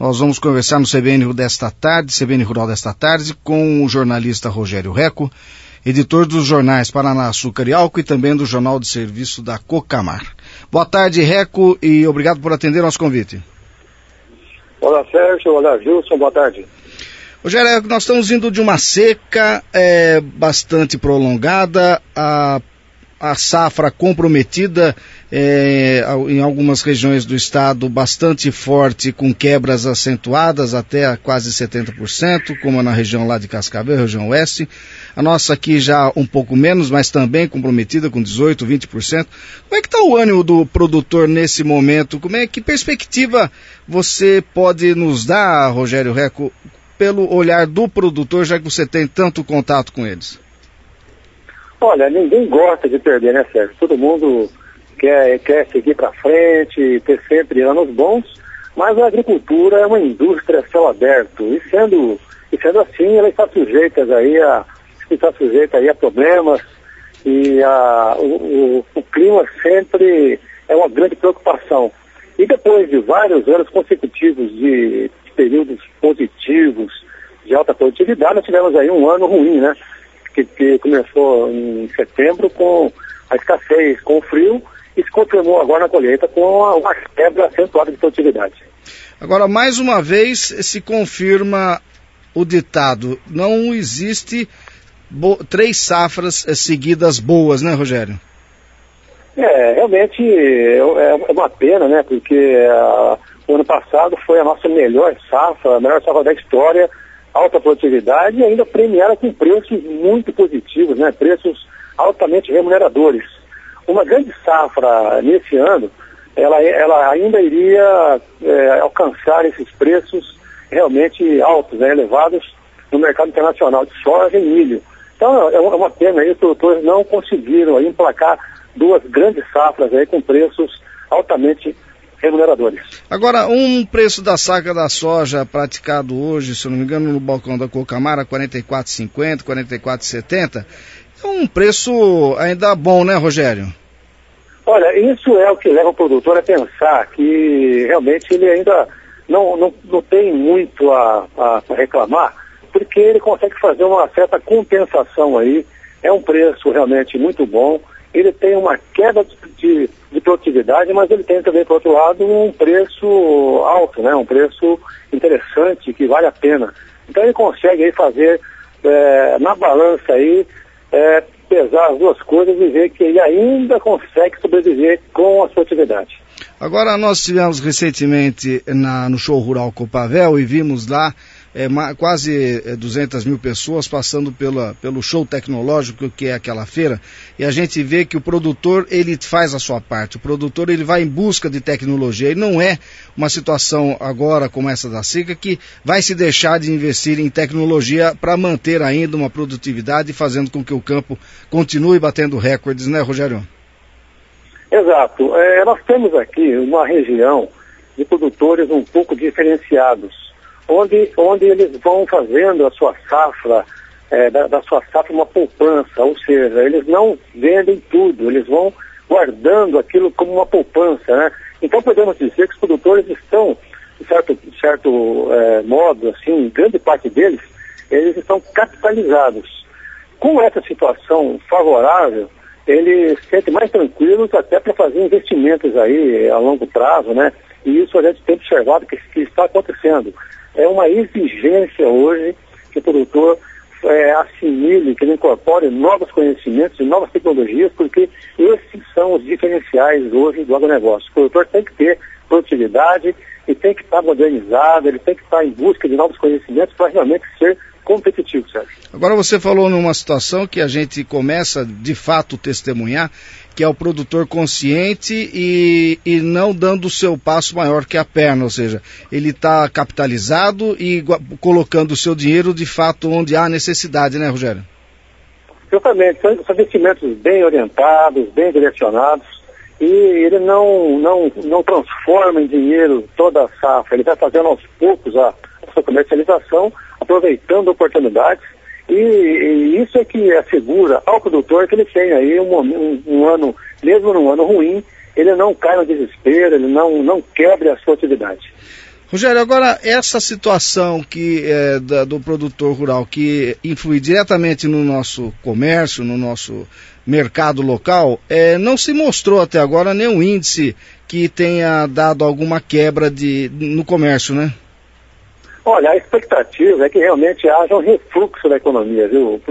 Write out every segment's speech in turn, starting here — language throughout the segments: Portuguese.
Nós vamos conversar no CBN Rural desta tarde, com o jornalista Rogério Recco, editor dos jornais Paraná, Açúcar e Álcool e também do Jornal de Serviço da Cocamar. Boa tarde, Recco, e obrigado por atender nosso convite. Olá, Sérgio. Olá, Gilson. Boa tarde. Rogério, nós estamos indo de uma seca bastante prolongada, a safra comprometida em algumas regiões do estado bastante forte, com quebras acentuadas até quase 70%, como na região lá de Cascavel, região oeste. A nossa aqui já um pouco menos, mas também comprometida com 18%, 20%. Como é que está o ânimo do produtor nesse momento? Que perspectiva você pode nos dar, Rogério Recco, pelo olhar do produtor, já que você tem tanto contato com eles? Olha, ninguém gosta de perder, né, Sérgio? Todo mundo quer seguir para frente, ter sempre anos bons, mas a agricultura é uma indústria a céu aberto, e sendo assim, ela está sujeita aí a problemas, e o clima sempre é uma grande preocupação. E depois de vários anos consecutivos de períodos positivos de alta produtividade, nós tivemos aí um ano ruim, né? Que começou em setembro com a escassez, com o frio, e se confirmou agora na colheita com uma quebra acentuada de produtividade. Agora, mais uma vez, se confirma o ditado: não existe 3 safras seguidas boas, né, Rogério? Realmente é uma pena, né, porque o ano passado foi a nossa melhor safra da história, alta produtividade e ainda premiada com preços muito positivos, né? Preços altamente remuneradores. Uma grande safra nesse ano, ela ainda iria alcançar esses preços realmente altos, né? Elevados no mercado internacional de soja e milho. Então é uma pena aí, os produtores não conseguiram aí emplacar 2 grandes safras aí com preços altamente remuneradores. Agora, um preço da saca da soja praticado hoje, se eu não me engano, no balcão da Cocamar, R$ 44,50, R$ 44,70, é um preço ainda bom, né, Rogério? Olha, isso é o que leva o produtor a pensar que realmente ele ainda não tem muito a reclamar, porque ele consegue fazer uma certa compensação aí, é um preço realmente muito bom, ele tem uma queda de produtividade, mas ele tem também, por outro lado, um preço alto, né? Um preço interessante, que vale a pena. Então ele consegue aí fazer, na balança aí, pesar as duas coisas e ver que ele ainda consegue sobreviver com a sua atividade. Agora, nós estivemos recentemente no Show Rural Copavel e vimos lá quase 200 mil pessoas passando pelo show tecnológico que é aquela feira, e a gente vê que o produtor, ele faz a sua parte, o produtor ele vai em busca de tecnologia, e não é uma situação agora como essa da seca que vai se deixar de investir em tecnologia para manter ainda uma produtividade, fazendo com que o campo continue batendo recordes, né, Rogério? Exato. Nós temos aqui uma região de produtores um pouco diferenciados, onde eles vão fazendo a sua safra, da sua safra uma poupança, ou seja, eles não vendem tudo, eles vão guardando aquilo como uma poupança, né? Então podemos dizer que os produtores estão, de certo modo, assim, grande parte deles, eles estão capitalizados. Com essa situação favorável, eles se sentem mais tranquilos até para fazer investimentos aí a longo prazo, né? E isso a gente tem observado que está acontecendo. É uma exigência hoje que o produtor assimile, que ele incorpore novos conhecimentos e novas tecnologias, porque esses são os diferenciais hoje do agronegócio. O produtor tem que ter produtividade, ele tem que estar modernizado, ele tem que estar em busca de novos conhecimentos para realmente ser competitivo, Sérgio. Agora você falou numa situação que a gente começa de fato testemunhar, que é o produtor consciente e não dando o seu passo maior que a perna, ou seja, ele está capitalizado e colocando o seu dinheiro de fato onde há necessidade, né, Rogério? Exatamente, são investimentos bem orientados, bem direcionados, e ele não transforma em dinheiro toda a safra, ele vai fazendo aos poucos a sua comercialização, aproveitando oportunidades, e isso é que assegura ao produtor que ele tem aí um ano, mesmo num ano ruim, ele não cai no desespero, ele não quebre a sua atividade. Rogério, agora essa situação do produtor rural que influi diretamente no nosso comércio, no nosso mercado local, não se mostrou até agora nenhum índice que tenha dado alguma quebra no comércio, né? Olha, a expectativa é que realmente haja um refluxo da economia, viu?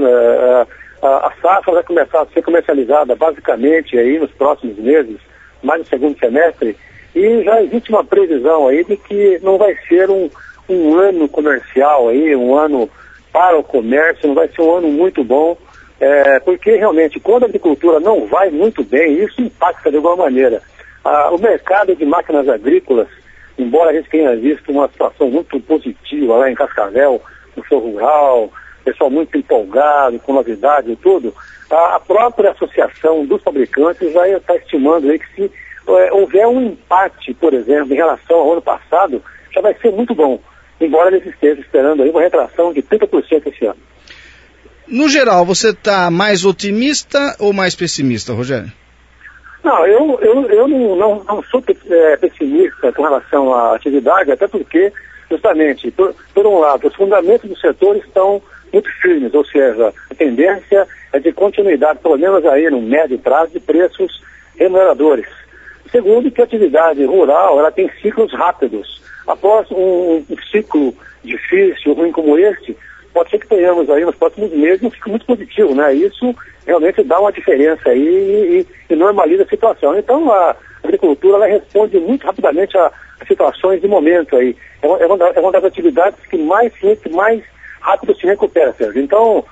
A safra vai começar a ser comercializada basicamente aí nos próximos meses, mais no segundo semestre, e já existe uma previsão aí de que não vai ser um ano comercial aí, um ano para o comércio, não vai ser um ano muito bom, porque realmente quando a agricultura não vai muito bem, isso impacta de alguma maneira. O mercado de máquinas agrícolas, embora a gente tenha visto uma situação muito positiva lá em Cascavel, no show rural, pessoal muito empolgado com novidades e tudo, a própria associação dos fabricantes já está estimando aí que se houver um empate, por exemplo, em relação ao ano passado, já vai ser muito bom, embora eles estejam esperando aí uma retração de 30% esse ano. No geral, você está mais otimista ou mais pessimista, Rogério? Não, eu não sou pessimista com relação à atividade, até porque, justamente, por um lado, os fundamentos do setor estão muito firmes, ou seja, a tendência é de continuidade, pelo menos aí no médio prazo, de preços remuneradores. Segundo, que a atividade rural ela tem ciclos rápidos. Após um ciclo difícil, ruim como este, pode ser que tenhamos aí nos próximos meses um ciclo muito positivo, né? Isso realmente dá uma diferença aí e normaliza a situação. Então a agricultura ela responde muito rapidamente a situações de momento aí. É uma das atividades que mais rápido se recupera, Sérgio. Então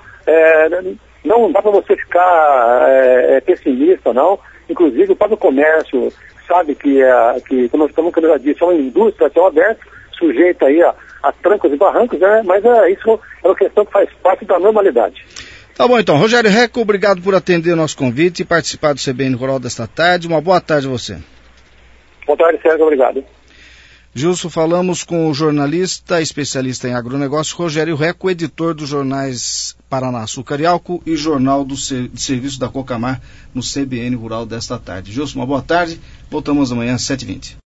não dá para você ficar pessimista, não. Inclusive o próprio comércio sabe que como eu já disse, é uma indústria a céu aberto, sujeita aí a trancos e barrancos, né? Mas isso é uma questão que faz parte da normalidade. Tá bom então, Rogério Recco, obrigado por atender o nosso convite e participar do CBN Rural desta tarde. Uma boa tarde a você. Boa tarde, Sérgio, obrigado. Gilson, falamos com o jornalista, especialista em agronegócio, Rogério Recco, editor dos jornais Paraná, Açúcar e Álcool e jornal de serviço da Cocamar no CBN Rural desta tarde. Gilson, uma boa tarde, voltamos amanhã às 7h20.